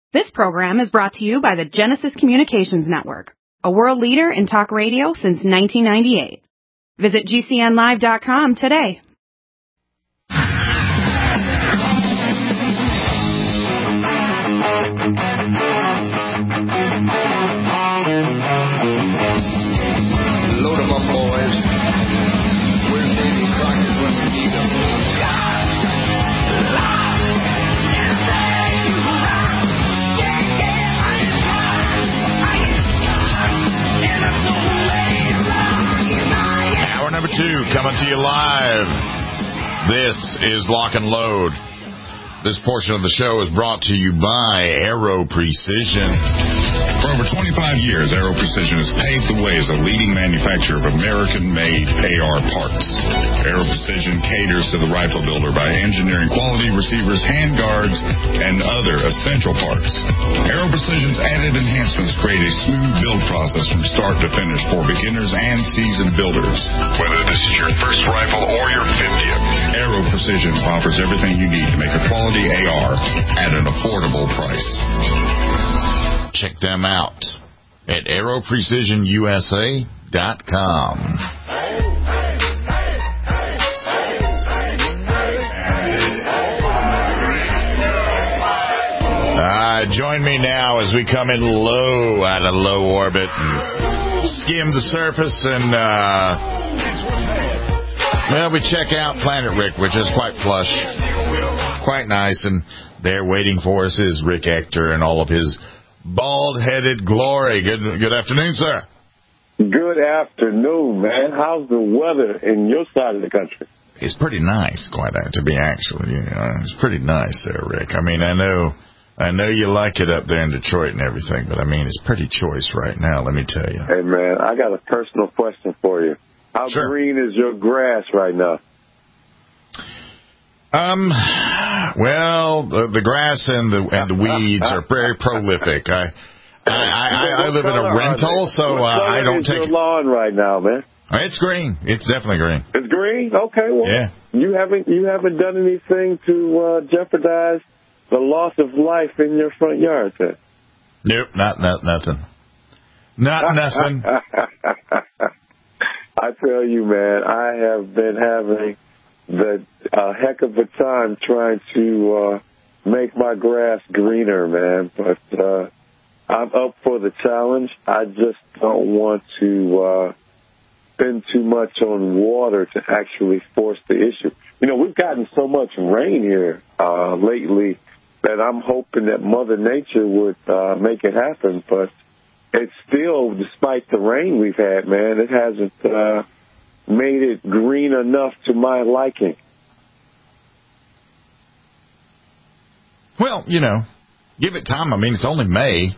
This program is brought to you by the Genesis Communications Network, a world leader in talk radio since 1998. Visit GCNlive.com today. Load 'em up, boys. Where's Davy Crockett when we need him? Hour number 2 coming to you live. This is Lock and Load. This portion of the show is brought to you by Aero Precision. For over 25 years, Aero Precision has paved the way as a leading manufacturer of American-made AR parts. Aero Precision caters to the rifle builder by engineering quality receivers, handguards, and other essential parts. Aero Precision's added enhancements create a smooth build process from start to finish for beginners and seasoned builders. Whether this is your first rifle or your 50th, Aero Precision offers everything you need to make a quality AR at an affordable price. Check them out at aeroprecisionusa.com. Join me now as we come in low out of low orbit and skim the surface and, we check out Planet Rick, which is quite plush, quite nice, and there waiting for us is Rick Ector and all of his bald-headed glory. Good afternoon, sir. Good afternoon, man. How's the weather in your side of the country? It's pretty nice, to be actually. It's pretty nice there, Rick. I mean, I know you like it up there in Detroit and everything, but I mean, it's pretty choice right now, let me tell you. Hey, man, I got a personal question for you. How green is your grass right now? Well, the grass and the weeds are very prolific. I live in a rental, so I don't take. Your lawn right now, man. It's green. It's definitely green. It's green. Okay. Well, yeah. You haven't done anything to jeopardize the loss of life in your front yard, then? Nope. Not nothing. Not nothing. I tell you, man, I have been having the heck of a time trying to make my grass greener, man. But I'm up for the challenge. I just don't want to spend too much on water to actually force the issue. You know, we've gotten so much rain here lately that I'm hoping that Mother Nature would make it happen. But it's still, despite the rain we've had, man, it hasn't made it green enough to my liking. Well, give it time. I mean, it's only May.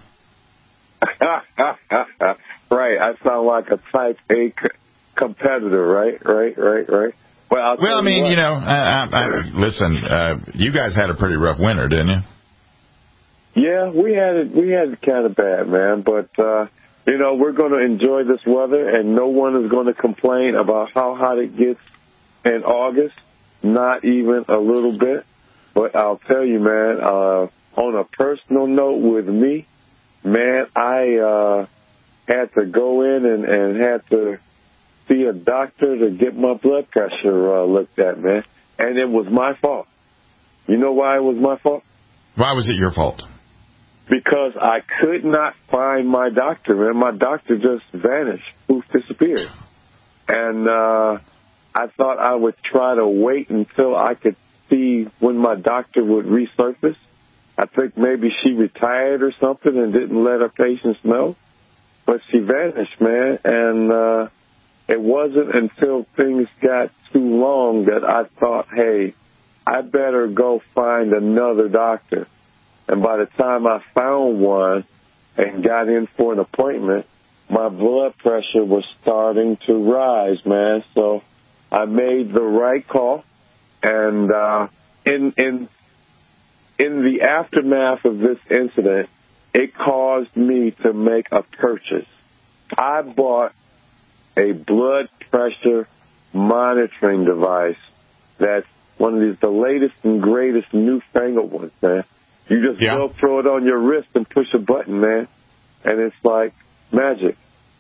Right. I sound like a type A competitor, right? Well, I mean, listen, you guys had a pretty rough winter, didn't you? Yeah, we had it kind of bad, man, but we're going to enjoy this weather, and no one is going to complain about how hot it gets in August, not even a little bit. But I'll tell you, man, on a personal note with me, man, I had to go in and had to see a doctor to get my blood pressure looked at, man, and it was my fault. You know why it was my fault? Why was it your fault? Because I could not find my doctor, man. My doctor just vanished, disappeared. And I thought I would try to wait until I could see when my doctor would resurface. I think maybe she retired or something and didn't let her patients know. But she vanished, man. And it wasn't until things got too long that I thought, hey, I better go find another doctor. And by the time I found one and got in for an appointment, my blood pressure was starting to rise, man. So I made the right call. And in the aftermath of this incident, it caused me to make a purchase. I bought a blood pressure monitoring device that's one of the latest and greatest newfangled ones, man. You just go throw it on your wrist and push a button, man, and it's like magic.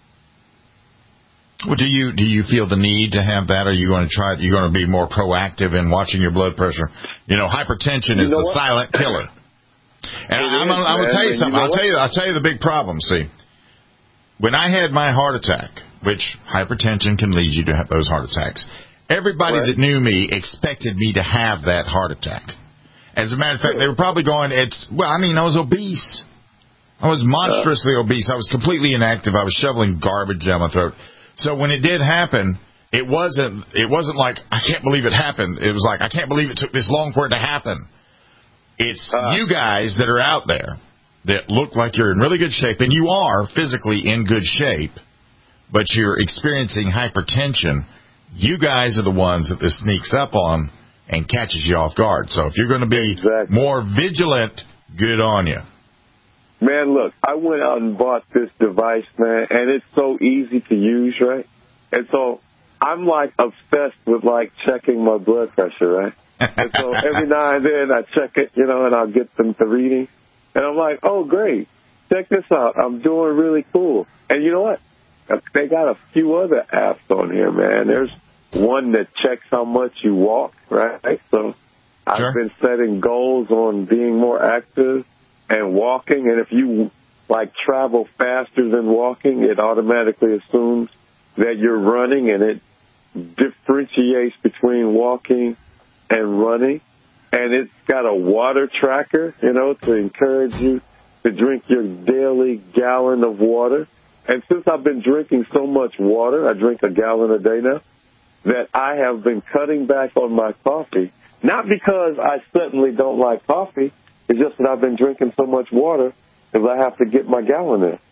Well, do you feel the need to have that? Or are you going to try? You're going to be more proactive in watching your blood pressure? You know, hypertension is the silent killer. And I'm going to tell you something. I'll tell you the big problem. See, when I had my heart attack, which hypertension can lead you to have those heart attacks, everybody that knew me expected me to have that heart attack. As a matter of fact, they were probably going, I was obese. I was monstrously obese. I was completely inactive. I was shoveling garbage down my throat. So when it did happen, it wasn't like, I can't believe it happened. It was like, I can't believe it took this long for it to happen. It's you guys that are out there that look like you're in really good shape, and you are physically in good shape, but you're experiencing hypertension. You guys are the ones that this sneaks up on and catches you off guard. So if you're going to be more vigilant, good on you. Man, look, I went out and bought this device, man, and it's so easy to use, right? And so I'm, like, obsessed with, like, checking my blood pressure, right? And so every now and then I check it, you know, and I'll get the reading. And I'm like, oh, great. Check this out. I'm doing really cool. And you know what? They got a few other apps on here, man. There's one that checks how much you walk, right? So I've been setting goals on being more active and walking. And if you, like, travel faster than walking, it automatically assumes that you're running, and it differentiates between walking and running. And it's got a water tracker, you know, to encourage you to drink your daily gallon of water. And since I've been drinking so much water, I drink a gallon a day now, that I have been cutting back on my coffee. Not because I suddenly don't like coffee. It's just that I've been drinking so much water because I have to get my gallon in.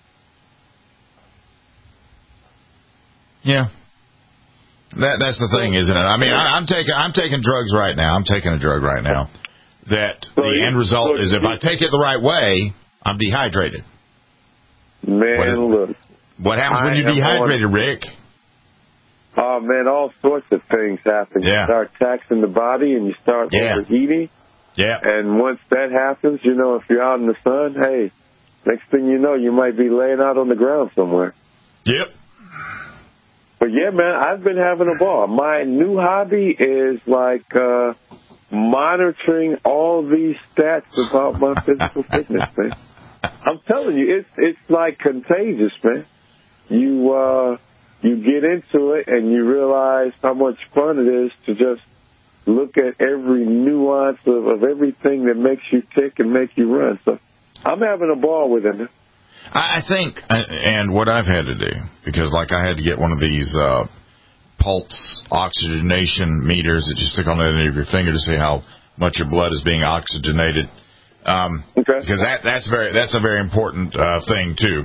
Yeah. That's the thing, isn't it? I mean, I'm taking drugs right now. I'm taking a drug right now. That the end result is if I take it the right way, I'm dehydrated. Man, look. What happens when you're dehydrated, Rick? Oh, man, all sorts of things happen. Yeah. You start taxing the body and you start overheating. Yeah. And once that happens, you know, if you're out in the sun, hey, next thing you know, you might be laying out on the ground somewhere. Yep. But, yeah, man, I've been having a ball. My new hobby is, like, monitoring all these stats about my physical fitness, man. I'm telling you, it's like contagious, man. You get into it and you realize how much fun it is to just look at every nuance of everything that makes you tick and make you run. So I'm having a ball with it. I think, and what I've had to do, because like I had to get one of these pulse oxygenation meters that you stick on the end of your finger to see how much your blood is being oxygenated. Because that's a very important thing too.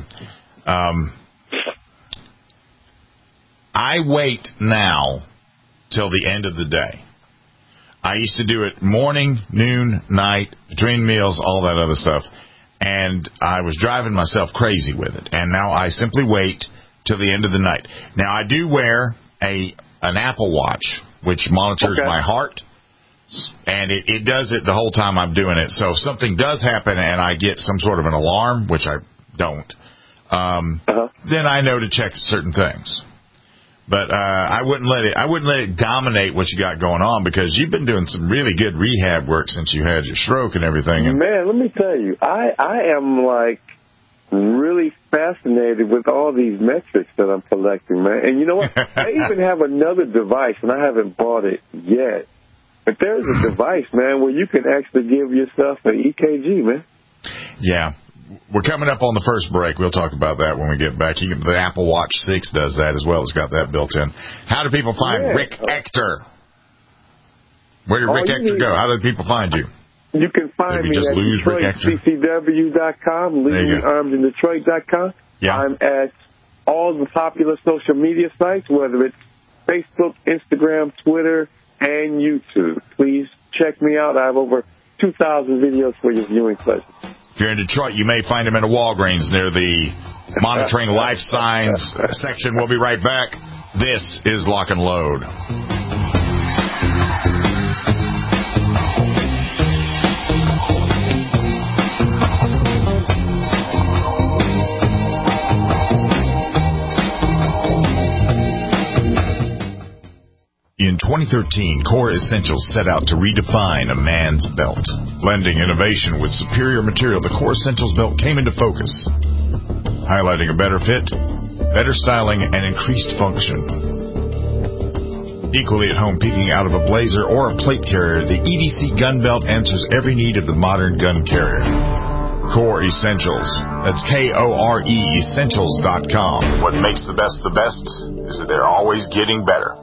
I wait now till the end of the day. I used to do it morning, noon, night, between meals, all that other stuff. And I was driving myself crazy with it. And now I simply wait till the end of the night. Now, I do wear an Apple Watch, which monitors my heart. And it does it the whole time I'm doing it. So if something does happen and I get some sort of an alarm, which I don't, then I know to check certain things. But I wouldn't let it dominate what you got going on, because you've been doing some really good rehab work since you had your stroke and everything. Man, let me tell you, I am like really fascinated with all these metrics that I'm collecting, man. And you know what? I even have another device, and I haven't bought it yet. But there's a device, man, where you can actually give yourself an EKG, man. Yeah. We're coming up on the first break. We'll talk about that when we get back. The Apple Watch 6 does that as well. It's got that built in. How do people find Rick Ector? Where did Rick Ector go? How do people find you? You can find me at DetroitCCW.com, Legally-armed-in-Detroit.com. Yeah. I'm at all the popular social media sites, whether it's Facebook, Instagram, Twitter, and YouTube. Please check me out. I have over 2,000 videos for your viewing pleasure. If you're in Detroit, you may find him in a Walgreens near the Monitoring Life Signs section. We'll be right back. This is Lock and Load. 2013, Core Essentials set out to redefine a man's belt. Blending innovation with superior material, the Core Essentials belt came into focus, highlighting a better fit, better styling, and increased function. Equally at home, peeking out of a blazer or a plate carrier, the EDC gun belt answers every need of the modern gun carrier. Core Essentials. That's Kore Essentials.com. What makes the best is that they're always getting better.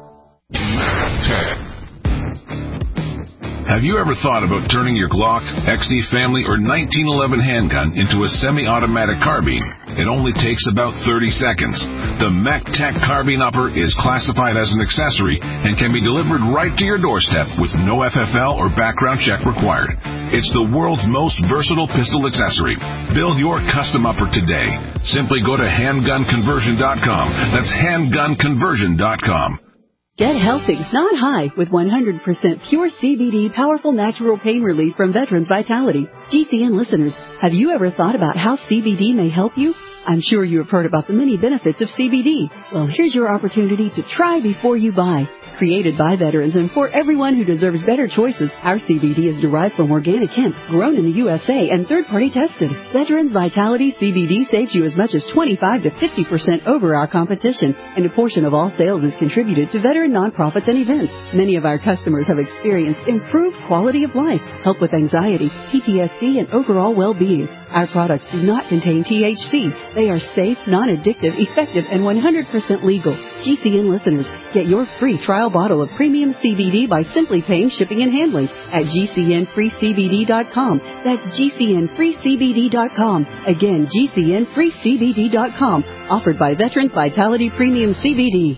Have you ever thought about turning your Glock, XD Family, or 1911 handgun into a semi-automatic carbine? It only takes about 30 seconds. The MacTac Carbine Upper is classified as an accessory and can be delivered right to your doorstep with no FFL or background check required. It's the world's most versatile pistol accessory. Build your custom upper today. Simply go to handgunconversion.com. That's handgunconversion.com. Get healthy, not high, with 100% pure CBD powerful natural pain relief from Veterans Vitality. GCN listeners, have you ever thought about how CBD may help you? I'm sure you have heard about the many benefits of CBD. Well, here's your opportunity to try before you buy. Created by veterans and for everyone who deserves better choices, our CBD is derived from organic hemp, grown in the USA, and third-party tested. Veterans Vitality CBD saves you as much as 25 to 50% over our competition, and a portion of all sales is contributed to veteran nonprofits and events. Many of our customers have experienced improved quality of life, help with anxiety, PTSD, and overall well-being. Our products do not contain THC. They are safe, non-addictive, effective, and 100% legal. GCN listeners, get your free trial bottle of premium CBD by simply paying shipping and handling at GCNFreeCBD.com. That's GCNFreeCBD.com. Again, GCNFreeCBD.com. Offered by Veterans Vitality Premium CBD.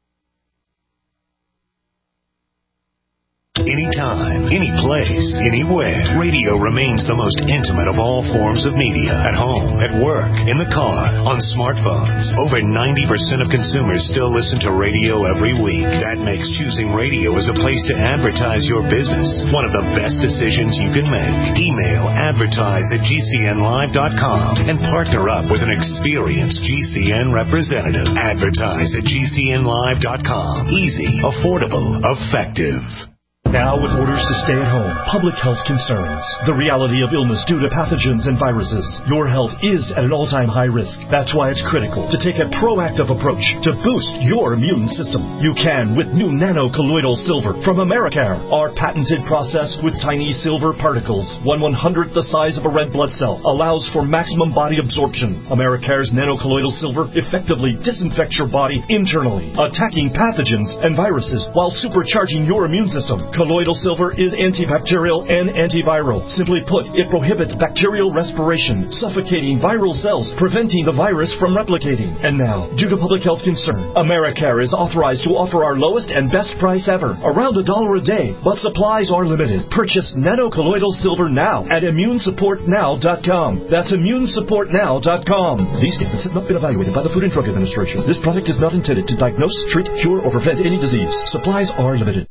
Anytime, any place, anywhere, radio remains the most intimate of all forms of media. At home, at work, in the car, on smartphones. Over 90% of consumers still listen to radio every week. That makes choosing radio as a place to advertise your business one of the best decisions you can make. Email advertise@gcnlive.com and partner up with an experienced GCN representative. Advertise at gcnlive.com. Easy, affordable, effective. Now with orders to stay at home, public health concerns, the reality of illness due to pathogens and viruses, your health is at an all-time high risk. That's why it's critical to take a proactive approach to boost your immune system. You can with new nano-colloidal silver from Americare. Our patented process with tiny silver particles, 1/100th the size of a red blood cell, allows for maximum body absorption. Americare's nano-colloidal silver effectively disinfects your body internally, attacking pathogens and viruses while supercharging your immune system. Colloidal silver is antibacterial and antiviral. Simply put, it prohibits bacterial respiration, suffocating viral cells, preventing the virus from replicating. And now, due to public health concern, Americare is authorized to offer our lowest and best price ever, around $1 a day, but supplies are limited. Purchase nano-colloidal silver now at immunesupportnow.com. That's immunesupportnow.com. These statements have not been evaluated by the Food and Drug Administration. This product is not intended to diagnose, treat, cure, or prevent any disease. Supplies are limited.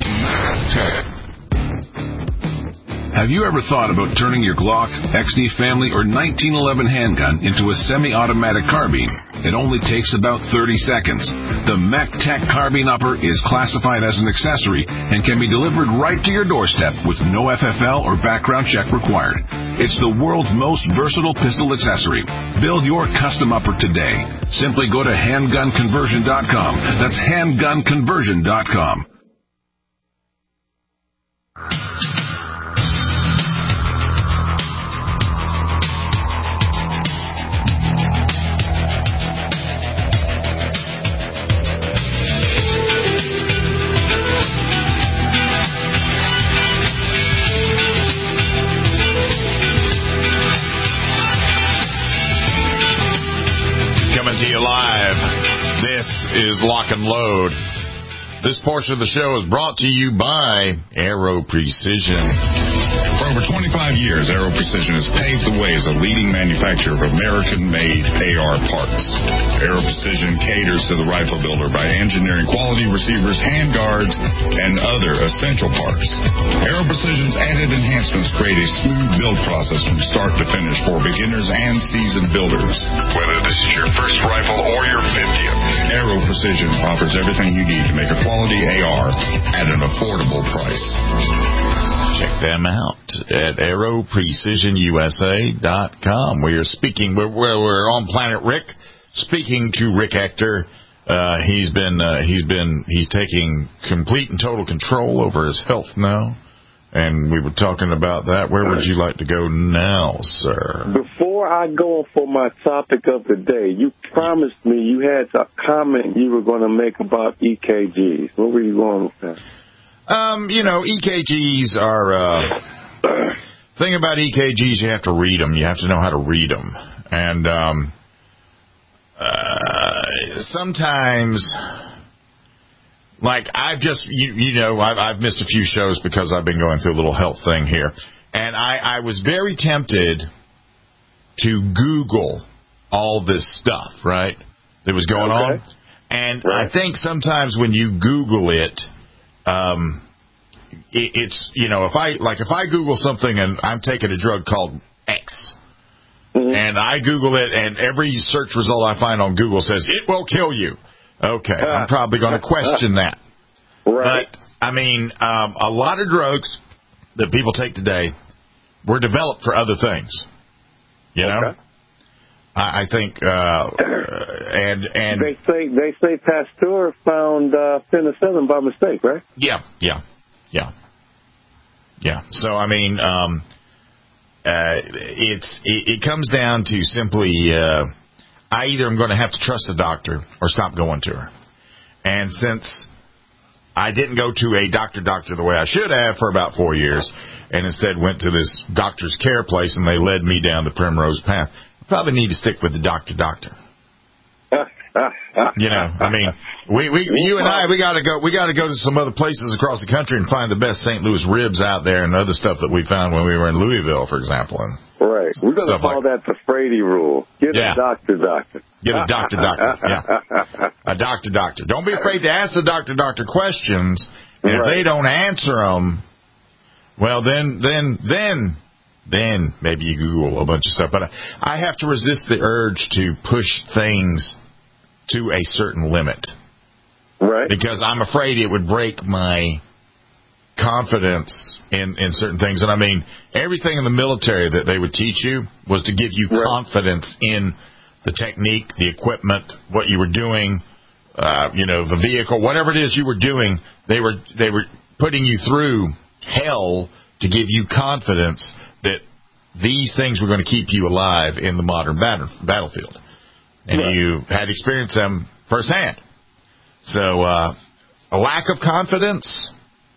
Have you ever thought about turning your Glock, XD Family, or 1911 handgun into a semi-automatic carbine? It only takes about 30 seconds. The MacTac Carbine Upper is classified as an accessory and can be delivered right to your doorstep with no FFL or background check required. It's the world's most versatile pistol accessory. Build your custom upper today. Simply go to handgunconversion.com. That's handgunconversion.com. Coming to you live. This is Lock and Load. This portion of the show is brought to you by Aero Precision. From over 25 years, Aero Precision has paved the way as a leading manufacturer of American-made AR parts. Aero Precision caters to the rifle builder by engineering quality receivers, handguards, and other essential parts. Aero Precision's added enhancements create a smooth build process from start to finish for beginners and seasoned builders. Whether this is your first rifle or your 50th, Aero Precision offers everything you need to make a quality AR at an affordable price. Check them out at AeroPrecisionUSA.com. We're on Planet Rick, speaking to Rick Ector. He's taking complete and total control over his health now, and we were talking about that. Where would you like to go now, sir? Before I go for my topic of the day, you promised me you had a comment you were going to make about EKGs. What were you going with that? EKGs are, thing about EKGs, you have to read them. You have to know how to read them. And, sometimes, like, I've just, I've missed a few shows because I've been going through a little health thing here. And I was very tempted to Google all this stuff, right, that was going on. And right. I think sometimes when you Google it, it's, if I Google something and I'm taking a drug called X, and I Google it and every search result I find on Google says it will kill you. Okay, I'm probably going to question that. Right. But, a lot of drugs that people take today were developed for other things. You know? I think, and they say Pasteur found penicillin by mistake, right? Yeah. So it comes down to simply, I either am going to have to trust the doctor or stop going to her. And since I didn't go to a doctor the way I should have for about 4 years, and instead went to this doctor's care place and they led me down the primrose path, I probably need to stick with the doctor. You and I, we got to go to some other places across the country and find the best St. Louis ribs out there and other stuff that we found when we were in Louisville, for example. And right. We're going to call that the Frady rule. Get a doctor. Get a doctor. Yeah. A doctor. Don't be afraid to ask the doctor questions. And if they don't answer them, well, then maybe you Google a bunch of stuff. But I have to resist the urge to push things to a certain limit. Right. Because I'm afraid it would break my confidence in certain things. And everything in the military that they would teach you was to give you confidence in the technique, the equipment, what you were doing, the vehicle, whatever it is you were doing. They were putting you through hell to give you confidence that these things were going to keep you alive in the modern battlefield. And you had experienced them firsthand. So a lack of confidence,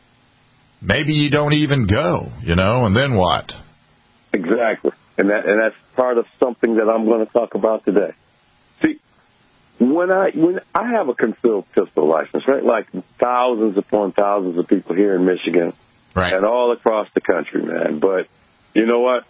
maybe you don't even go, and then what? Exactly. And that's part of something that I'm going to talk about today. See, when I have a concealed pistol license, right, like thousands upon thousands of people here in Michigan, right, and all across the country, man. But you know what?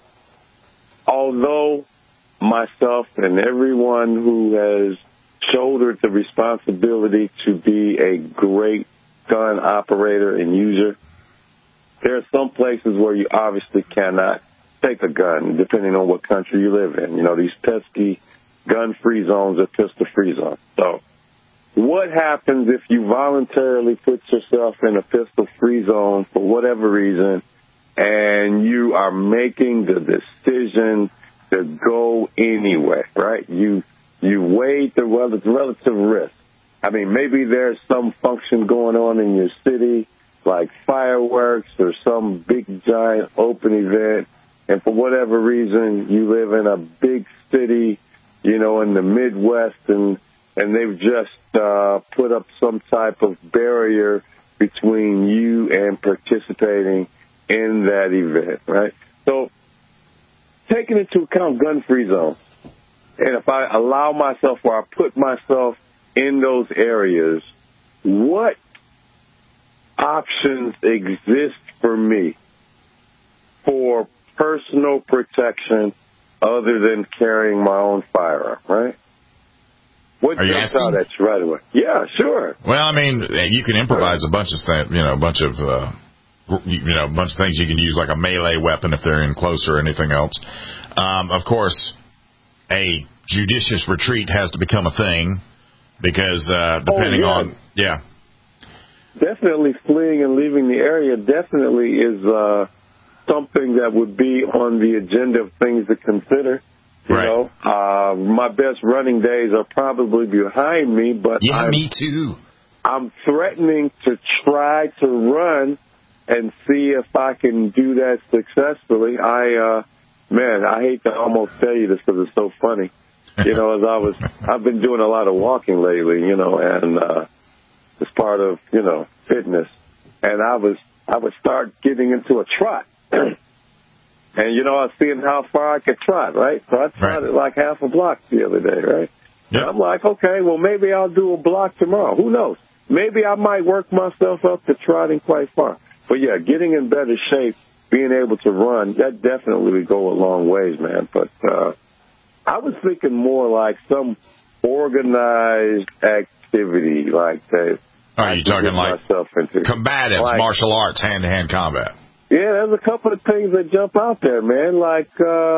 Although myself and everyone who has shouldered the responsibility to be a great gun operator and user, there are some places where you obviously cannot take a gun, depending on what country you live in. These pesky gun-free zones or pistol-free zones. So what happens if you voluntarily put yourself in a pistol-free zone for whatever reason, and you are making the decision to go anyway, right? You weigh the relative risk. Maybe there's some function going on in your city, like fireworks or some big, giant open event, and for whatever reason, you live in a big city, in the Midwest, and they've just put up some type of barrier between you and participating in that event, right? So, taking into account gun-free zones, and if I allow myself or I put myself in those areas, what options exist for me for personal protection other than carrying my own firearm, right? What jumps out at you right away? Yeah, sure. Well, I mean, you can improvise a bunch of things, a bunch of things you can use, like a melee weapon if they're in close or anything else. Of course, a judicious retreat has to become a thing because depending on, Definitely fleeing and leaving the area definitely is something that would be on the agenda of things to consider. You know, my best running days are probably behind me, but me too. I'm threatening to try to run and see if I can do that successfully. I hate to almost tell you this because it's so funny. I've been doing a lot of walking lately, and as part of, fitness. And I would start getting into a trot. And, I was seeing how far I could trot, right? So I trotted like half a block the other day, right? Yep. And I'm like, okay, well, maybe I'll do a block tomorrow. Who knows? Maybe I might work myself up to trotting quite far. But, yeah, getting in better shape, being able to run, that definitely would go a long ways, man. But I was thinking more like some organized activity like that. Are you talking like combative, like, martial arts, hand-to-hand combat? Yeah, there's a couple of things that jump out there, man, like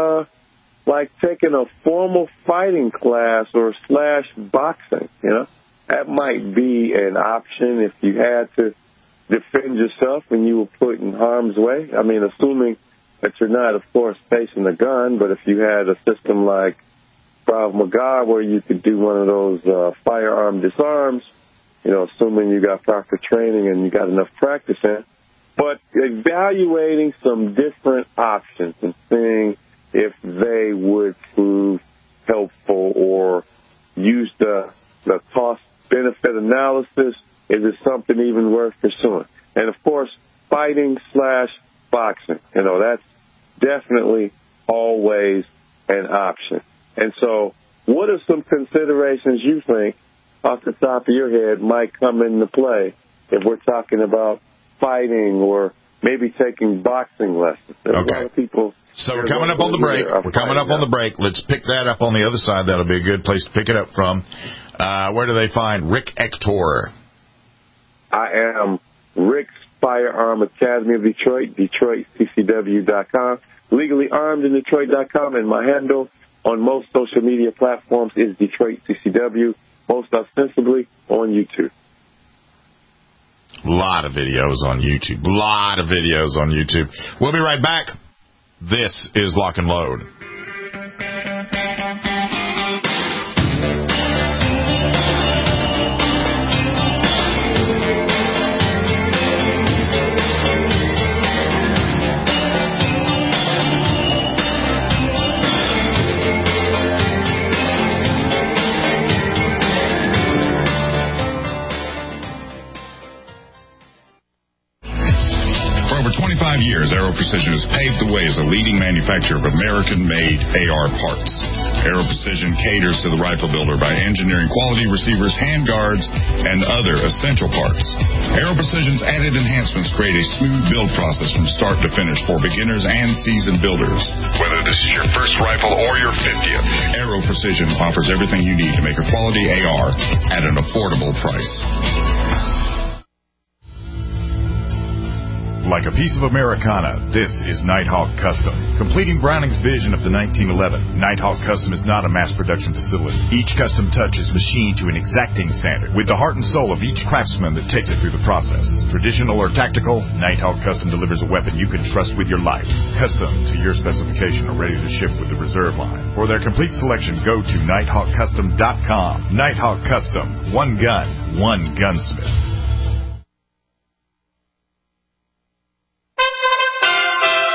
taking a formal fighting class or / boxing, That might be an option if you had to defend yourself and you were put in harm's way. I mean, assuming that you're not, of course, facing a gun, but if you had a system like Krav Maga where you could do one of those firearm disarms, assuming you got proper training and you got enough practice in. But evaluating some different options and seeing if they would prove helpful or use the cost-benefit analysis. Is it something even worth pursuing? And, of course, fighting / boxing. That's definitely always an option. And so what are some considerations you think off the top of your head might come into play if we're talking about fighting or maybe taking boxing lessons? There's a lot of people. So we're coming up on the break. Let's pick that up on the other side. That'll be a good place to pick it up from. Where do they find Rick Ector? I am Rick's Firearm Academy of Detroit, DetroitCCW.com, legally armed in Detroit.com, and my handle on most social media platforms is Detroit CCW, most ostensibly on YouTube. A lot of videos on YouTube. We'll be right back. This is Lock and Load. For 25 years, Aero Precision has paved the way as a leading manufacturer of American-made AR parts. Aero Precision caters to the rifle builder by engineering quality receivers, handguards, and other essential parts. Aero Precision's added enhancements create a smooth build process from start to finish for beginners and seasoned builders. Whether this is your first rifle or your 50th, Aero Precision offers everything you need to make a quality AR at an affordable price. Like a piece of Americana, this is Nighthawk Custom. Completing Browning's vision of the 1911, Nighthawk Custom is not a mass production facility. Each custom touch is machined to an exacting standard, with the heart and soul of each craftsman that takes it through the process. Traditional or tactical, Nighthawk Custom delivers a weapon you can trust with your life. Custom to your specification or ready to ship with the reserve line. For their complete selection, go to NighthawkCustom.com. Nighthawk Custom. One gun, one gunsmith.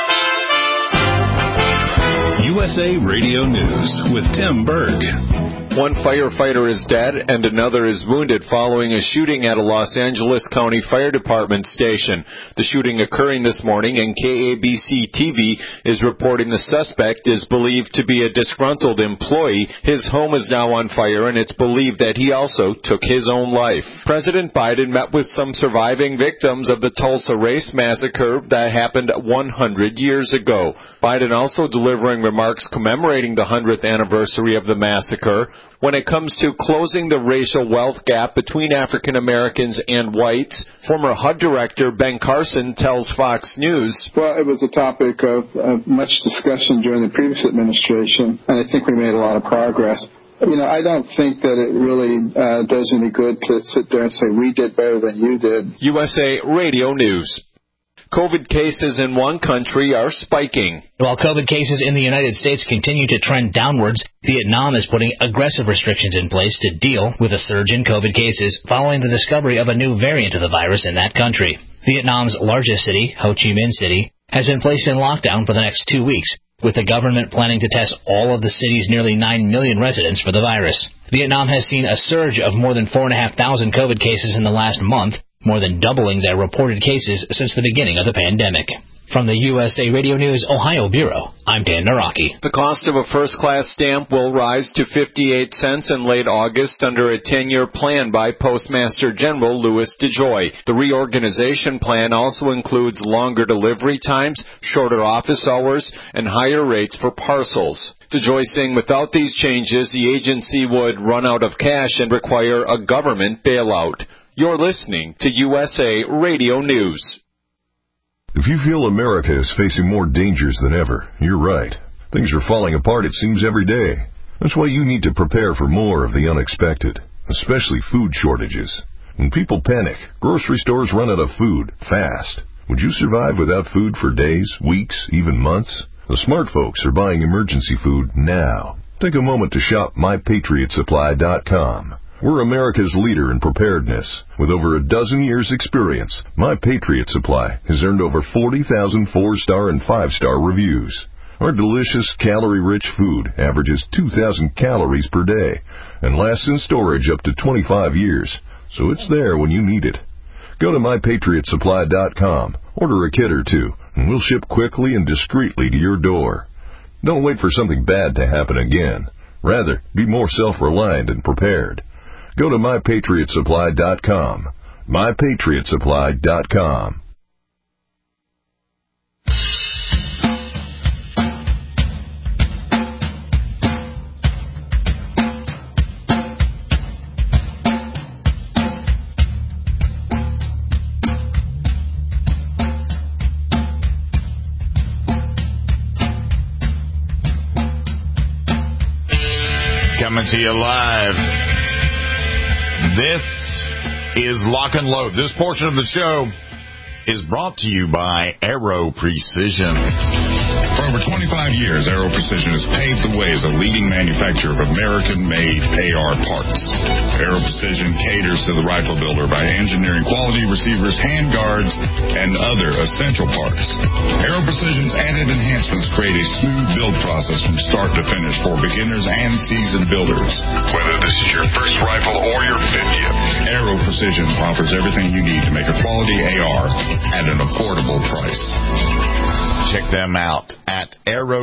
USA Radio News with Tim Berg. One firefighter is dead and another is wounded following a shooting at a Los Angeles County Fire Department station. The shooting occurring this morning, and KABC-TV is reporting the suspect is believed to be a disgruntled employee. His home is now on fire, and it's believed that he also took his own life. President Biden met with some surviving victims of the Tulsa race massacre that happened 100 years ago. Biden also delivering remarks commemorating the 100th anniversary of the massacre. When it comes to closing the racial wealth gap between African Americans and whites, former HUD director Ben Carson tells Fox News, well, it was a topic of much discussion during the previous administration, and I think we made a lot of progress. You know, I don't think that it really does any good to sit there and say we did better than you did. USA Radio News. COVID cases in one country are spiking. While COVID cases in the United States continue to trend downwards, Vietnam is putting aggressive restrictions in place to deal with a surge in COVID cases following the discovery of a new variant of the virus in that country. Vietnam's largest city, Ho Chi Minh City, has been placed in lockdown for the next 2 weeks, with the government planning to test all of the city's nearly 9 million residents for the virus. Vietnam has seen a surge of more than 4,500 COVID cases in the last month, more than doubling their reported cases since the beginning of the pandemic. From the USA Radio News Ohio Bureau, I'm Dan Naraki. The cost of a first-class stamp will rise to 58 cents in late August under a 10-year plan by Postmaster General Louis DeJoy. The reorganization plan also includes longer delivery times, shorter office hours, and higher rates for parcels. DeJoy saying without these changes, the agency would run out of cash and require a government bailout. You're listening to USA Radio News. If you feel America is facing more dangers than ever, you're right. Things are falling apart, it seems, every day. That's why you need to prepare for more of the unexpected, especially food shortages. When people panic, grocery stores run out of food fast. Would you survive without food for days, weeks, even months? The smart folks are buying emergency food now. Take a moment to shop MyPatriotSupply.com. We're America's leader in preparedness. With over a dozen years' experience, My Patriot Supply has earned over 40,000 4-star and 5-star reviews. Our delicious, calorie-rich food averages 2,000 calories per day and lasts in storage up to 25 years, so it's there when you need it. Go to MyPatriotSupply.com, order a kit or two, and we'll ship quickly and discreetly to your door. Don't wait for something bad to happen again. Rather, be more self-reliant and prepared. Go to MyPatriotSupply.com. MyPatriotSupply.com. Coming to you live. This is Lock and Load. This portion of the show is brought to you by Aero Precision. For over 25 years, Aero Precision has paved the way as a leading manufacturer of American-made AR parts. Aero Precision caters to the rifle builder by engineering quality receivers, handguards, and other essential parts. Aero Precision's added enhancements create a smooth build process from start to finish for beginners and seasoned builders. Whether this is your first rifle or your 50th, Aero Precision offers everything you need to make a quality AR at an affordable price. Check them out at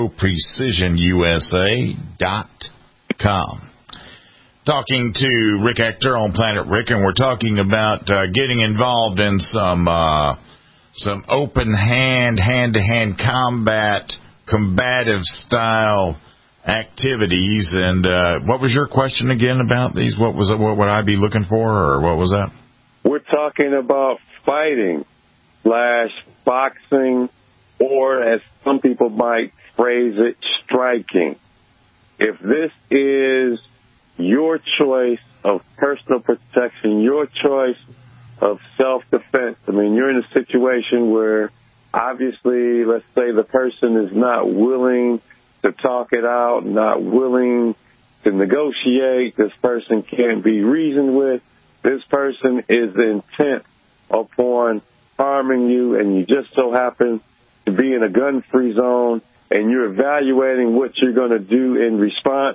AeroPrecisionUSA.com. Talking to Rick Ector on Planet Rick, and we're talking about getting involved in some open hand-to-hand combative style activities. And what was your question again about these? What would I be looking for, or what was that? We're talking about fighting / boxing, or as some people might phrase it, striking. If this is your choice of personal protection, your choice of self-defense, I mean, you're in a situation where obviously, let's say the person is not willing to talk it out, not willing to negotiate, this person can't be reasoned with, this person is intent upon harming you, and you just so happen to be in a gun-free zone, and you're evaluating what you're going to do in response,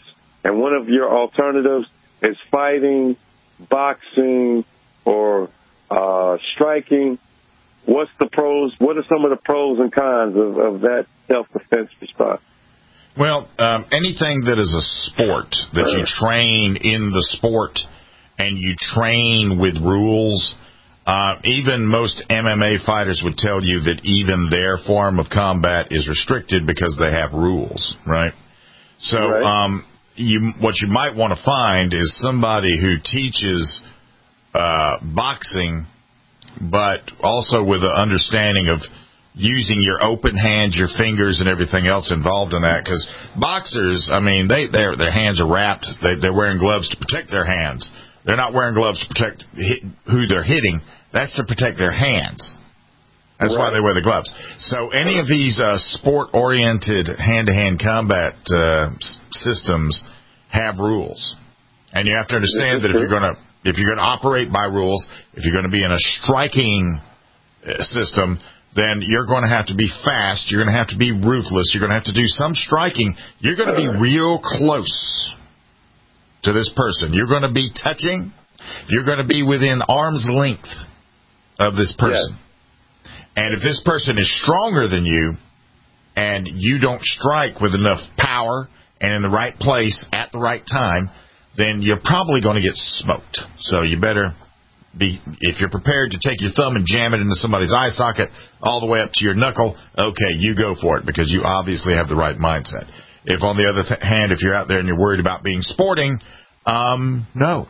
and one of your alternatives is fighting, boxing, or striking, what's the pros? What are some of the pros and cons of that self-defense response? Well, anything that is a sport, that you train in the sport and you train with rules, even most MMA fighters would tell you that even their form of combat is restricted because they have rules, right? So what you might want to find is somebody who teaches boxing, but also with an understanding of using your open hands, your fingers, and everything else involved in that. Because boxers, I mean, their hands are wrapped. They're wearing gloves to protect their hands. They're not wearing gloves to protect who they're hitting. That's to protect their hands. That's why they wear the gloves. So any of these sport-oriented hand-to-hand combat systems have rules, and you have to understand that if you're going to operate by rules, if you're going to be in a striking system, then you're going to have to be fast. You're going to have to be ruthless. You're going to have to do some striking. You're going to be real close to this person. You're going to be touching. You're going to be within arm's length of this person. Yes. And if this person is stronger than you and you don't strike with enough power and in the right place at the right time, then you're probably going to get smoked. So you better be, if you're prepared to take your thumb and jam it into somebody's eye socket all the way up to your knuckle, okay, you go for it because you obviously have the right mindset. If, on the other hand, if you're out there and you're worried about being sporting, no.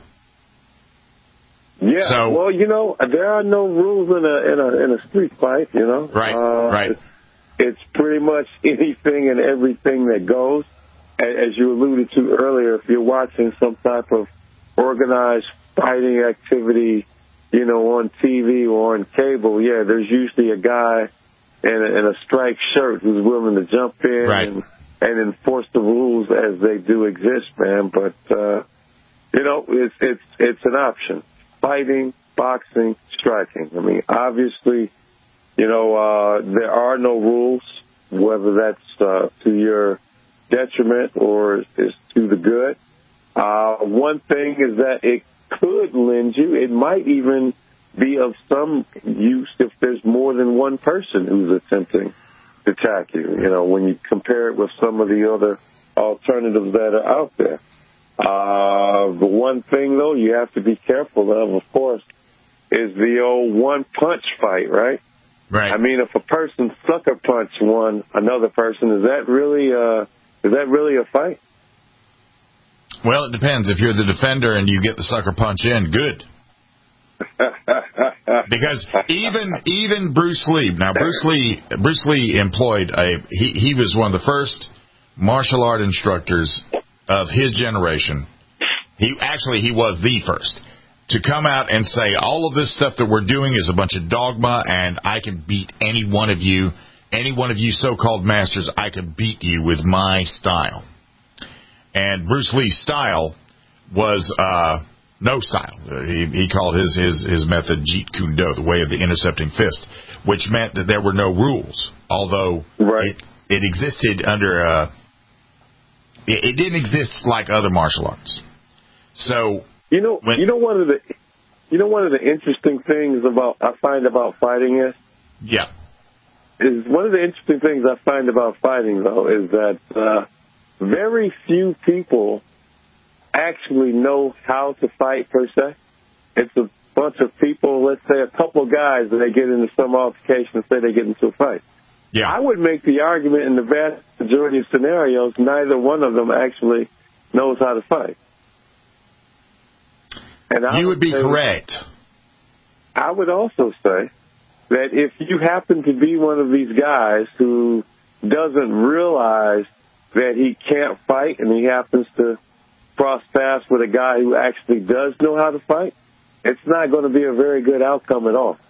Yeah, so, well, you know, there are no rules in a street fight, you know. Right. It's pretty much anything and everything that goes. As you alluded to earlier, if you're watching some type of organized fighting activity, you know, on TV or on cable, yeah, there's usually a guy in a striped shirt who's willing to jump in and enforce the rules as they do exist, man. But you know, it's an option: fighting, boxing, striking. I mean, obviously, you know, there are no rules, whether that's to your detriment or is to the good. One thing is that it could lend you, it might even be of some use if there's more than one person who's attempting to attack you, you know, when you compare it with some of the other alternatives that are out there. The one thing, though, you have to be careful of course, is the old one-punch fight, right? Right. I mean, if a person sucker punch another person, is that really a fight? Well, it depends. If you're the defender and you get the sucker punch in, good. Because even Bruce Lee. Now, Bruce Lee employed he was one of the first martial art instructors of his generation. He was the first to come out and say all of this stuff that we're doing is a bunch of dogma, and I can beat any one of you so-called masters. I can beat you with my style. And Bruce Lee's style was no style. He called his method Jeet Kune Do, the way of the intercepting fist, which meant that there were no rules. Although it existed under it didn't exist like other martial arts. So one of the interesting things I find about fighting is one of the interesting things I find about fighting, though, is that very few people actually know how to fight, per se. It's a bunch of people, let's say a couple guys, and they get into some altercation and say they get into a fight. Yeah. I would make the argument in the vast majority of scenarios, neither one of them actually knows how to fight. And you would be correct. I would also say that if you happen to be one of these guys who doesn't realize that he can't fight and he happens to cross paths with a guy who actually does know how to fight, it's not going to be a very good outcome at all.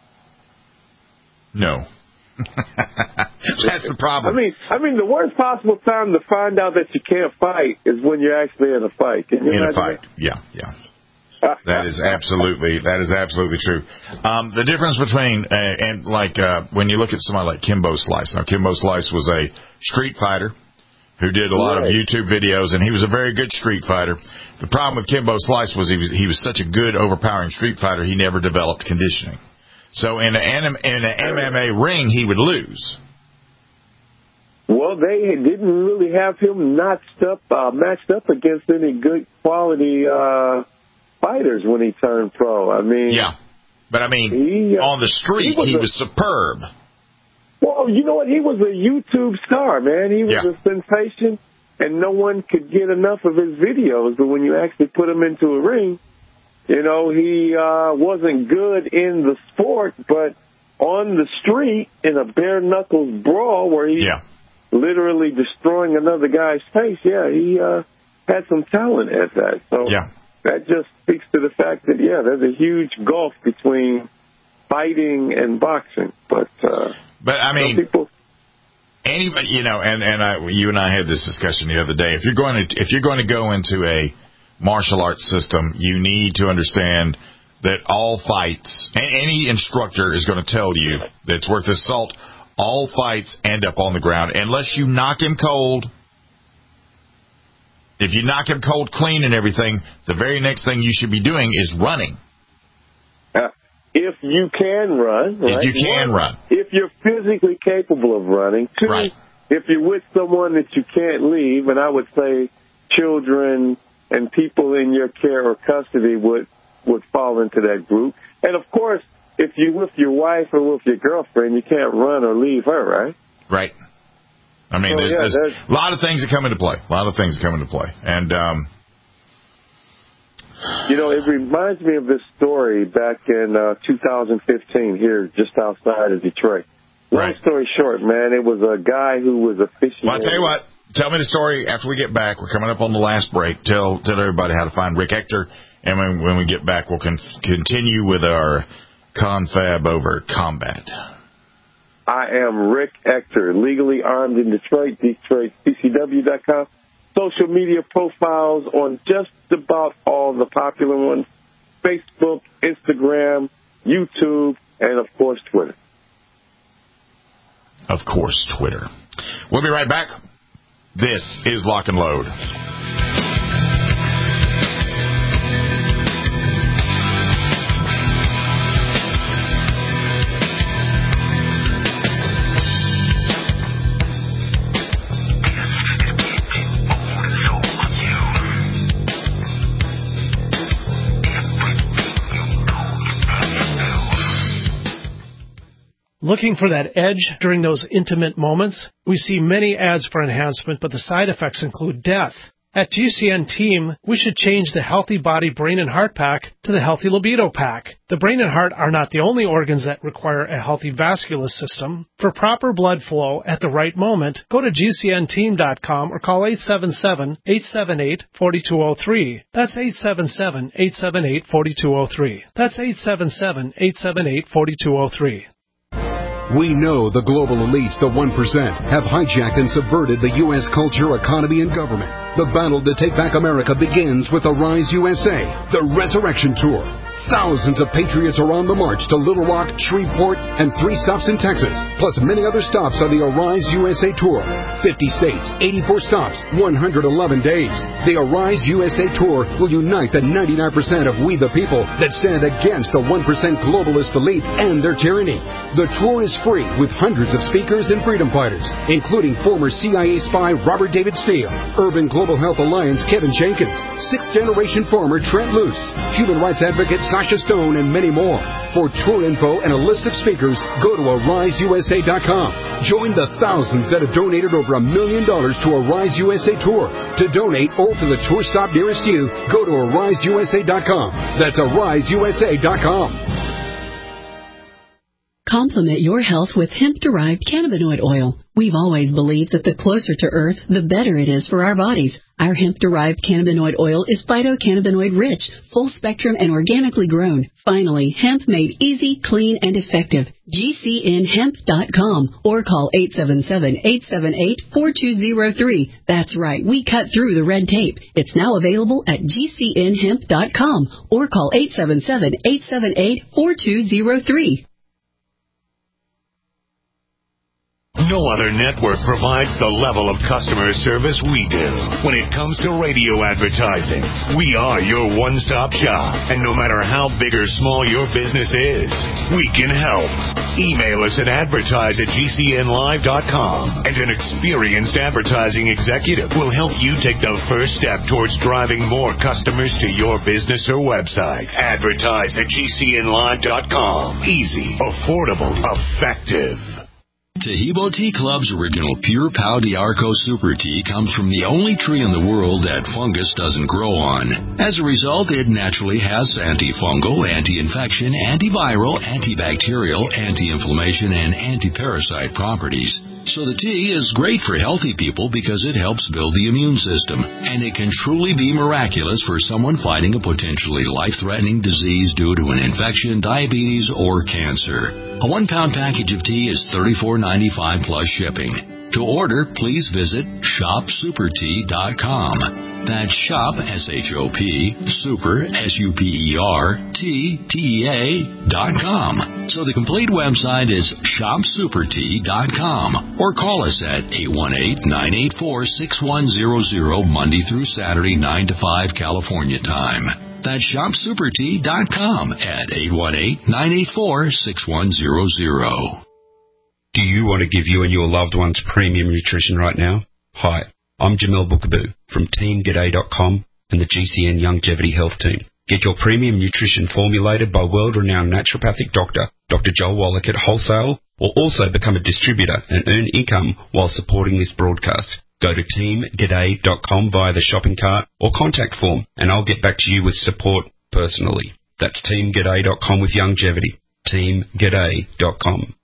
No. That's the problem. I mean, the worst possible time to find out that you can't fight is when you're actually in a fight. Can you imagine a fight, that? Yeah. That is absolutely true. The difference between when you look at somebody like Kimbo Slice. Now, Kimbo Slice was a street fighter who did a lot of YouTube videos, and he was a very good street fighter. The problem with Kimbo Slice was he was such a good, overpowering street fighter, he never developed conditioning. So in an MMA ring, he would lose. Well, they didn't really have him matched up against any good quality fighters when he turned pro. I mean, yeah, but I mean, on the street, he was superb. Well, you know what? He was a YouTube star, man. He was a sensation, and no one could get enough of his videos. But when you actually put him into a ring, you know, he wasn't good in the sport, but on the street in a bare-knuckles brawl where he literally destroying another guy's face, he had some talent at that. So that just speaks to the fact that, there's a huge gulf between fighting and boxing. But I mean, anybody, you know, you and I had this discussion the other day. If you're going to go into a martial arts system, you need to understand that all fights, any instructor is going to tell you that it's worth his salt, all fights end up on the ground unless you knock him cold. If you knock him cold clean and everything, the very next thing you should be doing is running. If you can run, right? If you can run. If you're physically capable of running. Two, if you're with someone that you can't leave, and I would say children and people in your care or custody would fall into that group. And, of course, if you're with your wife or with your girlfriend, you can't run or leave her, right? Right. I mean, there's a lot of things that come into play. And, you know, it reminds me of this story back in 2015 here just outside of Detroit. Long story short, man, it was a guy who was a fishing. Well, I'll tell you what. Tell me the story after we get back. We're coming up on the last break. Tell everybody how to find Rick Ector. And when we get back, we'll continue with our confab over combat. I am Rick Ector, legally armed in Detroit, DetroitCCW.com. Social media profiles on just about all the popular ones, Facebook, Instagram, YouTube, and, of course, Twitter. Of course, Twitter. We'll be right back. This is Lock and Load. Looking for that edge during those intimate moments? We see many ads for enhancement, but the side effects include death. At GCN Team, we should change the Healthy Body Brain and Heart Pack to the Healthy Libido Pack. The brain and heart are not the only organs that require a healthy vascular system. For proper blood flow at the right moment, go to GCNteam.com or call 877-878-4203. That's 877-878-4203. That's 877-878-4203. We know the global elites, the 1%, have hijacked and subverted the U.S. culture, economy, and government. The battle to take back America begins with Arise USA, the Resurrection Tour. Thousands of patriots are on the march to Little Rock, Shreveport, and 3 stops in Texas, plus many other stops on the Arise USA Tour. 50 states, 84 stops, 111 days. The Arise USA Tour will unite the 99% of we the people that stand against the 1% globalist elites and their tyranny. The tour is free with hundreds of speakers and freedom fighters, including former CIA spy Robert David Steele, Urban Global Health Alliance Kevin Jenkins, 6th-generation farmer Trent Luce, human rights advocate Sasha Stone, and many more. For tour info and a list of speakers, go to AriseUSA.com. Join the thousands that have donated over $1 million to Arise USA Tour. To donate or for the tour stop nearest you, go to AriseUSA.com. That's AriseUSA.com. Complement your health with hemp-derived cannabinoid oil. We've always believed that the closer to Earth, the better it is for our bodies. Our hemp-derived cannabinoid oil is phytocannabinoid-rich, full-spectrum, and organically grown. Finally, hemp made easy, clean, and effective. GCNhemp.com or call 877-878-4203. That's right, we cut through the red tape. It's now available at GCNhemp.com or call 877-878-4203. No other network provides the level of customer service we do. When it comes to radio advertising, we are your one-stop shop. And no matter how big or small your business is, we can help. Email us at advertise@gcnlive.com, and an experienced advertising executive will help you take the first step towards driving more customers to your business or website. Advertise@gcnlive.com. Easy, affordable, effective. Tahibo Tea Club's original Pure Pau d'Arco Super Tea comes from the only tree in the world that fungus doesn't grow on. As a result, it naturally has antifungal, anti-infection, antiviral, antibacterial, anti-inflammation, and anti-parasite properties. So the tea is great for healthy people because it helps build the immune system, and it can truly be miraculous for someone fighting a potentially life-threatening disease due to an infection, diabetes, or cancer. A 1-pound package of tea is $34.95 plus shipping. To order, please visit shopsupertea.com. That's shop, S-H-O-P, super, SUPERTEA.com. So the complete website is shopsupertea.com, or call us at 818-984-6100 Monday through Saturday, 9 to 5 California time. That's shopsupertea.com at 818-984-6100. Do you want to give you and your loved ones premium nutrition right now? Hi, I'm Jamel Bookaboo from TeamGaday.com and the GCN Longevity Health Team. Get your premium nutrition formulated by world-renowned naturopathic doctor, Dr. Joel Wallach at Wholesale, or also become a distributor and earn income while supporting this broadcast. Go to TeamGaday.com via the shopping cart or contact form, and I'll get back to you with support personally. That's TeamGaday.com with longevity. TeamGaday.com.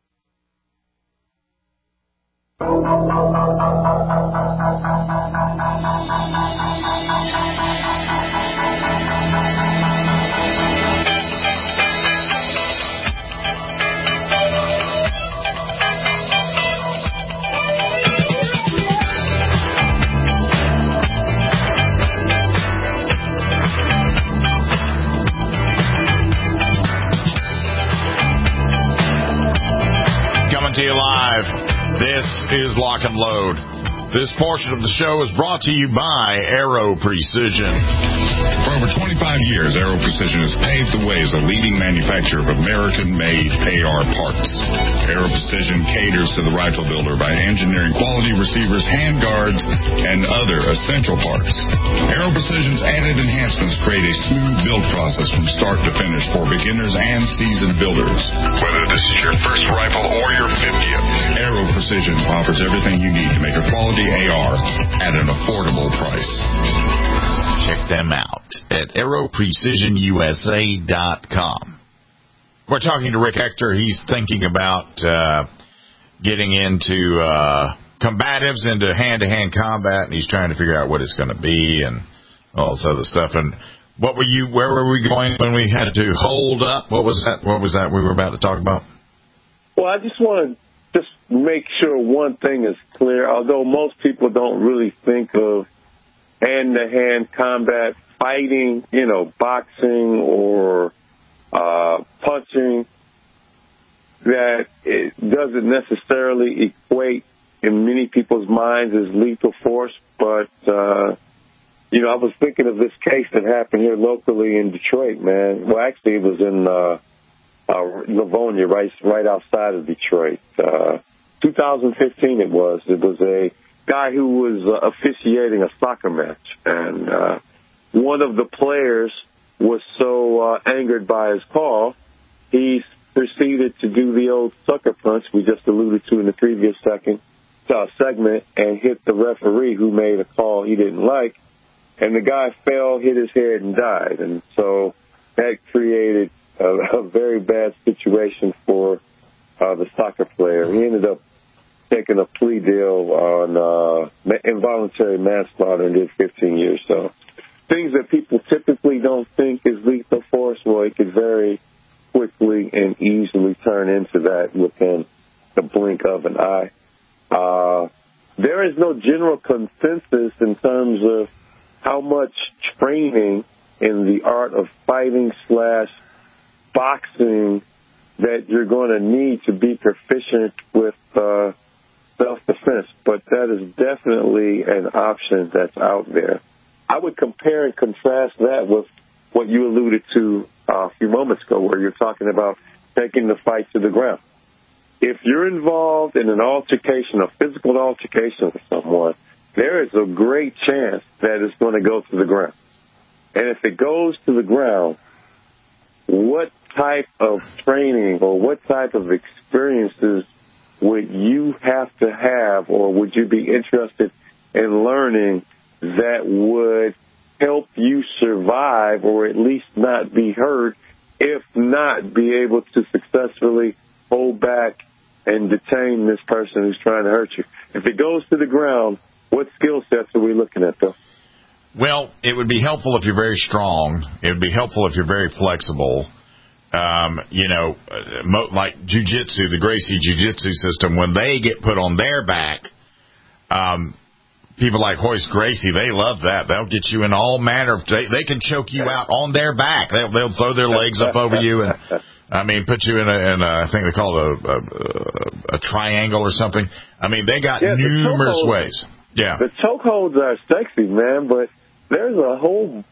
Coming to you live. This is Lock and Load. This portion of the show is brought to you by Aero Precision. For over 25 years, Aero Precision has paved the way as a leading manufacturer of American-made AR parts. Aero Precision caters to the rifle builder by engineering quality receivers, handguards, and other essential parts. Aero Precision's added enhancements create a smooth build process from start to finish for beginners and seasoned builders. Whether this is your first rifle or your 50th, Aero Precision offers everything you need to make a quality AR at an affordable price. Check them out at AeroPrecisionUSA.com. We're talking to Rick Ector. He's thinking about getting into combatives, into hand-to-hand combat, and he's trying to figure out what it's going to be and all this other stuff. And where were we going when we had to hold up? What was that we were about to talk about? Well, I just want to make sure one thing is clear. Although most people don't really think of hand-to-hand combat fighting, boxing or punching, that it doesn't necessarily equate in many people's minds as lethal force. But, I was thinking of this case that happened here locally in Detroit, man. Well, actually, it was in Livonia, right outside of Detroit. 2015 it was. It was a guy who was officiating a soccer match, and one of the players was so angered by his call, he proceeded to do the old sucker punch we just alluded to in the previous segment and hit the referee who made a call he didn't like, and the guy fell, hit his head, and died. And so that created a very bad situation for the soccer player. He ended up taking a plea deal on involuntary manslaughter and did 15 years. So things that people typically don't think is lethal force, well, it could very quickly and easily turn into that within the blink of an eye. There is no general consensus in terms of how much training in the art of fighting / boxing that you're going to need to be proficient with self-defense, but that is definitely an option that's out there. I would compare and contrast that with what you alluded to a few moments ago, where you're talking about taking the fight to the ground. If you're involved in an altercation, a physical altercation with someone, there is a great chance that it's going to go to the ground. And if it goes to the ground, what type of training or what type of experiences would you have to have, or would you be interested in learning that would help you survive, or at least not be hurt, if not be able to successfully hold back and detain this person who's trying to hurt you? If it goes to the ground, what skill sets are we looking at, though? Well, it would be helpful if you're very strong. It would be helpful if you're very flexible. Like jiu-jitsu, the Gracie jiu-jitsu system, when they get put on their back, people like Royce Gracie, they love that. They'll get you in all manner of, they can choke you out on their back. They'll throw their legs up over you and, put you in a I think they call it a triangle or something. They got numerous ways. Yeah. The chokeholds are sexy, man, but there's a whole,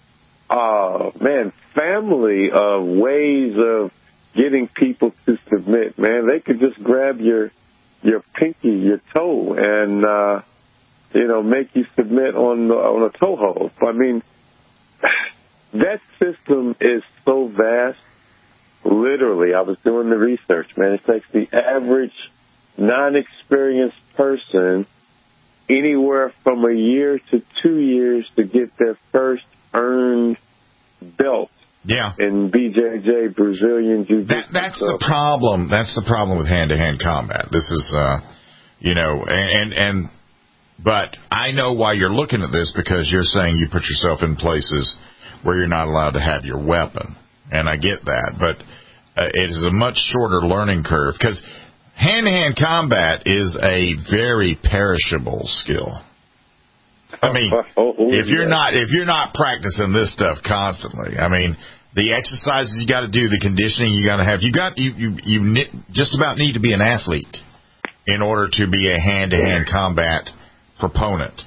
family of ways of getting people to submit, man. They could just grab your pinky, your toe, and, make you submit on a toe hold. That system is so vast. Literally, I was doing the research, man. It takes the average non-experienced person anywhere from a year to 2 years to get their first earned belt. Yeah. In BJJ, Brazilian Jiu-Jitsu. That's the problem. That's the problem with hand-to-hand combat. This is, but I know why you're looking at this, because you're saying you put yourself in places where you're not allowed to have your weapon. And I get that, but it is a much shorter learning curve, because hand-to-hand combat is a very perishable skill. If you're not practicing this stuff constantly, the exercises you got to do, the conditioning you got to have, you just about need to be an athlete in order to be a hand-to-hand combat proponent.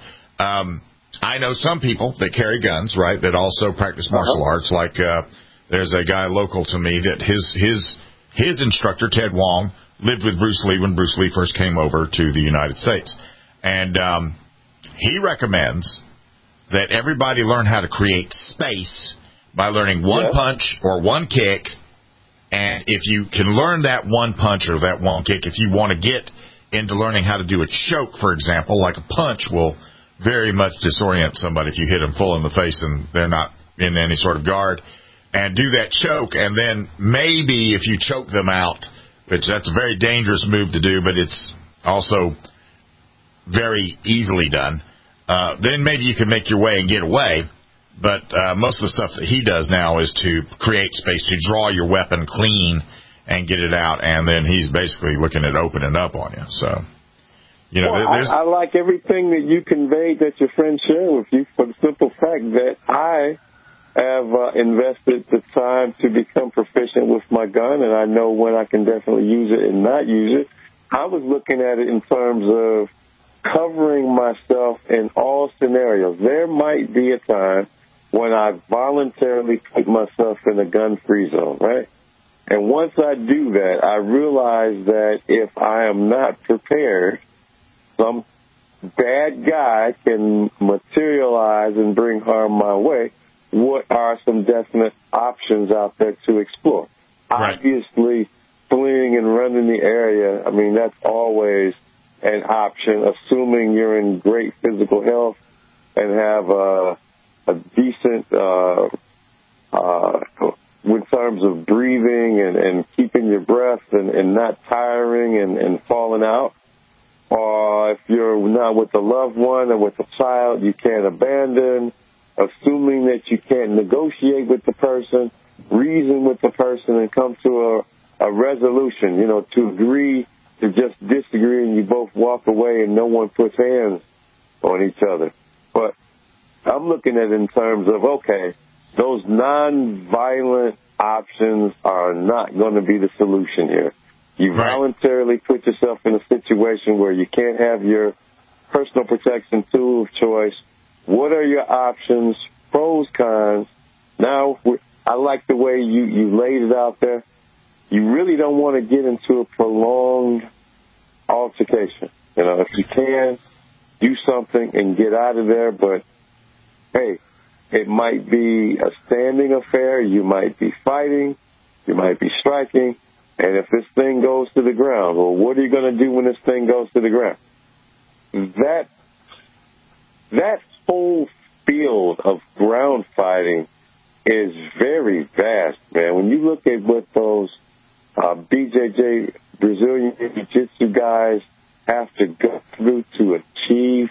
I know some people that carry guns, right, that also practice martial arts. Like there's a guy local to me that his instructor, Ted Wong, lived with Bruce Lee when Bruce Lee first came over to the United States. And he recommends that everybody learn how to create space by learning one punch or one kick. And if you can learn that one punch or that one kick, if you want to get into learning how to do a choke, for example, like a punch will very much disorient somebody if you hit them full in the face and they're not in any sort of guard, and do that choke. And then maybe if you choke them out, which that's a very dangerous move to do, but it's also very easily done, then maybe you can make your way and get away. But most of the stuff that he does now is to create space, to draw your weapon clean and get it out, and then he's basically looking at opening up on you. So, I like everything that you conveyed that your friend shared with you, for the simple fact that I have invested the time to become proficient with my gun, and I know when I can definitely use it and not use it. I was looking at it in terms of covering myself in all scenarios. There might be a time when I voluntarily put myself in a gun-free zone, right? And once I do that, I realize that if I am not prepared, some bad guy can materialize and bring harm my way. What are some definite options out there to explore? Right. Obviously, fleeing and running the area, that's always an option, assuming you're in great physical health and have a decent, in terms of breathing and keeping your breath and not tiring and falling out. Or if you're not with a loved one or with a child you can't abandon, assuming that you can't negotiate with the person, reason with the person, and come to a resolution, to agree to just disagree, and you both walk away and no one puts hands on each other. But I'm looking at it in terms of, okay, those non-violent options are not going to be the solution here. You voluntarily put yourself in a situation where you can't have your personal protection tool of choice. What are your options? Pros, cons. Now, I like the way you laid it out there. You really don't want to get into a prolonged altercation. You know, if you can, do something and get out of there. But, hey, it might be a standing affair. You might be fighting. You might be striking. And if this thing goes to the ground, well, what are you going to do when this thing goes to the ground? That whole field of ground fighting is very vast, man. When you look at what those BJJ, Brazilian Jiu-Jitsu guys have to go through to achieve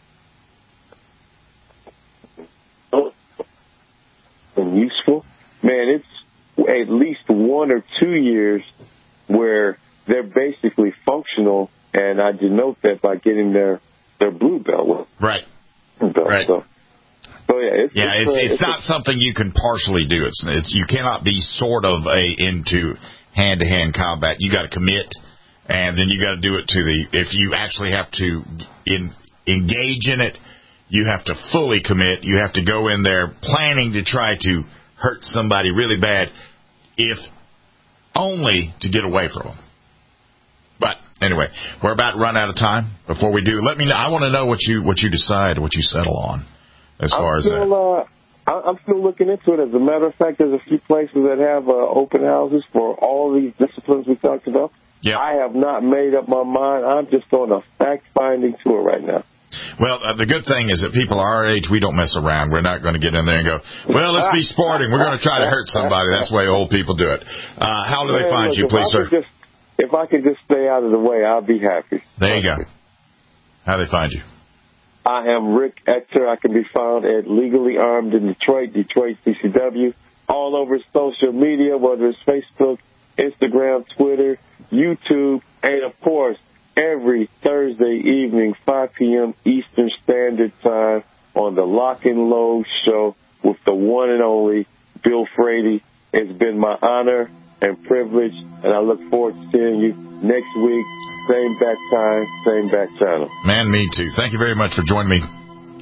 and useful, man, it's at least 1 or 2 years where they're basically functional, and I denote that by getting their blue belt. Right. Right. So it's not something you can partially do. It's you cannot be sort of into hand-to-hand combat. You got to commit, and then you got to do it if you actually have to engage in it, you have to fully commit. You have to go in there planning to try to hurt somebody really bad, if only to get away from them. But anyway, we're about to run out of time. Before we do, let me know. I want to know what you decide, what you settle on, as far as that. I'm still looking into it. As a matter of fact, there's a few places that have open houses for all these disciplines we talked about. Yep. I have not made up my mind. I'm just on a fact-finding tour right now. Well, the good thing is that people our age, we don't mess around. We're not going to get in there and go, well, let's be sporting. We're going to try to hurt somebody. That's the way old people do it. How do they find you, please, sir? If I could just stay out of the way, I'll be happy. There you go. How do they find you? I am Rick Ector. I can be found at Legally Armed in Detroit, Detroit CCW, all over social media, whether it's Facebook, Instagram, Twitter, YouTube, and, of course, every Thursday evening, 5 p.m. Eastern Standard Time on the Lock and Load show with the one and only Bill Frady. It's been my honor and privilege, and I look forward to seeing you next week. Same back time, same back channel. Man, me too. Thank you very much for joining me.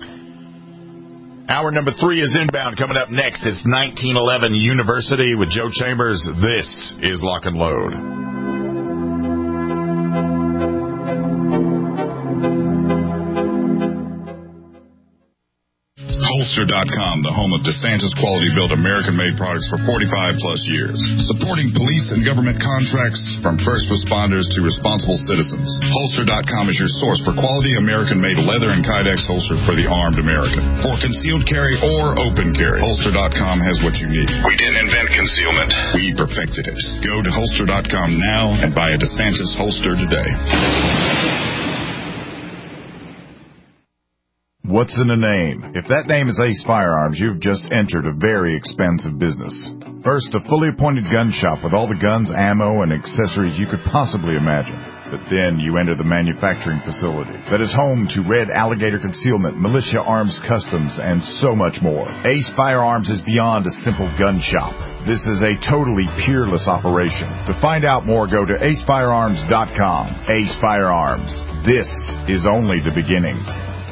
Hour number 3 is inbound. Coming up next, it's 1911 University with Joe Chambers. This is Lock and Load. Holster.com, the home of DeSantis quality-built American-made products for 45-plus years. Supporting police and government contracts from first responders to responsible citizens. Holster.com is your source for quality American-made leather and Kydex holsters for the armed American. For concealed carry or open carry, Holster.com has what you need. We didn't invent concealment. We perfected it. Go to Holster.com now and buy a DeSantis holster today. What's in a name? If that name is Ace Firearms, you've just entered a very expensive business. First, a fully appointed gun shop with all the guns, ammo, and accessories you could possibly imagine. But then you enter the manufacturing facility that is home to Red Alligator Concealment, Militia Arms Customs, and so much more. Ace Firearms is beyond a simple gun shop. This is a totally peerless operation. To find out more, go to acefirearms.com. Ace Firearms. This is only the beginning.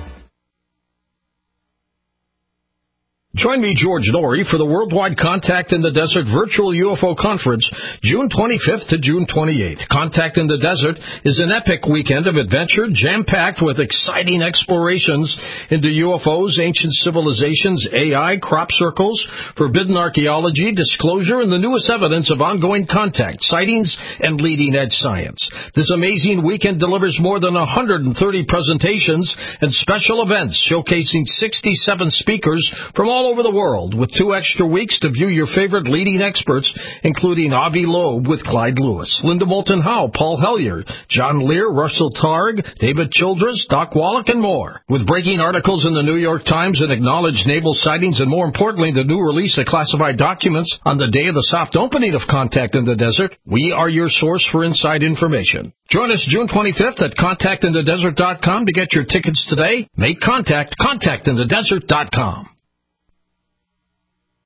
Join me, George Norrie, for the Worldwide Contact in the Desert Virtual UFO Conference, June 25th to June 28th. Contact in the Desert is an epic weekend of adventure, jam-packed with exciting explorations into UFOs, ancient civilizations, AI, crop circles, forbidden archaeology, disclosure, and the newest evidence of ongoing contact, sightings, and leading-edge science. This amazing weekend delivers more than 130 presentations and special events showcasing 67 speakers from all over the world, with 2 extra weeks to view your favorite leading experts, including Avi Loeb with Clyde Lewis, Linda Moulton Howe, Paul Hellyer, John Lear, Russell Targ, David Childress, Doc Wallach, and more. With breaking articles in the New York Times and acknowledged naval sightings, and more importantly, the new release of classified documents on the day of the soft opening of Contact in the Desert, we are your source for inside information. Join us June 25th at contactinthedesert.com to get your tickets today. Make contact, contactinthedesert.com.